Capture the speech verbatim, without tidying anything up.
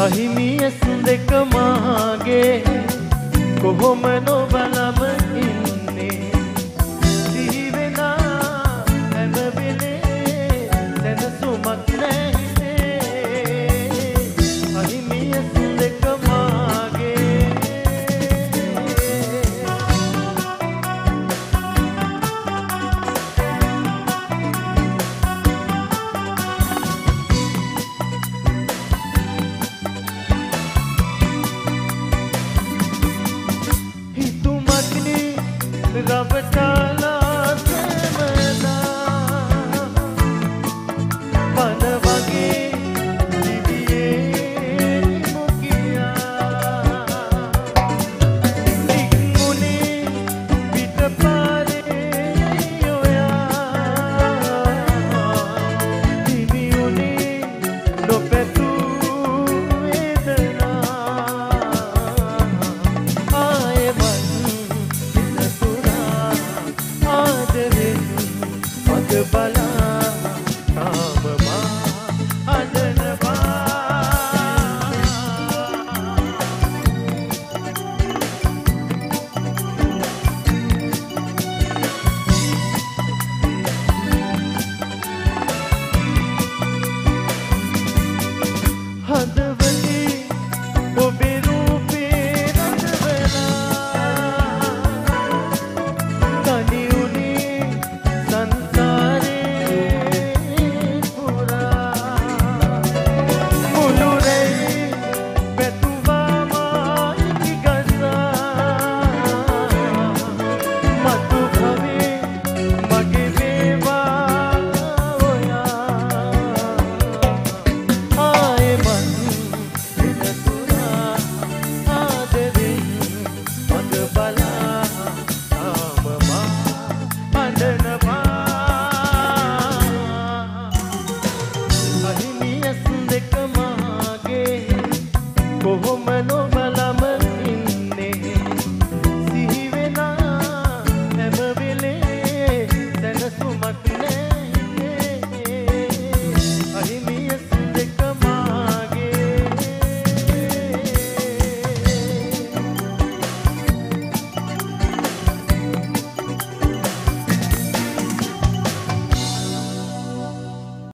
අහිමියස් දෙක මාගේ කොහොම නොබලම ඉන්නේ සිහි වෙනා හැම වෙලේ දැනසුමක් නැහැ අහිමියස් දෙක මාගේ රවටාලා සෙමනා පන වගේ දිවියේ මුකියා නික්මුනේ පිටපාරේ යොයා දිවියුනේ නොපැතු බලා තාමමා අඬනවා හදවතේ ඔබේ රූපේ රඳවලා තනි උනේ කොහොම නොබලම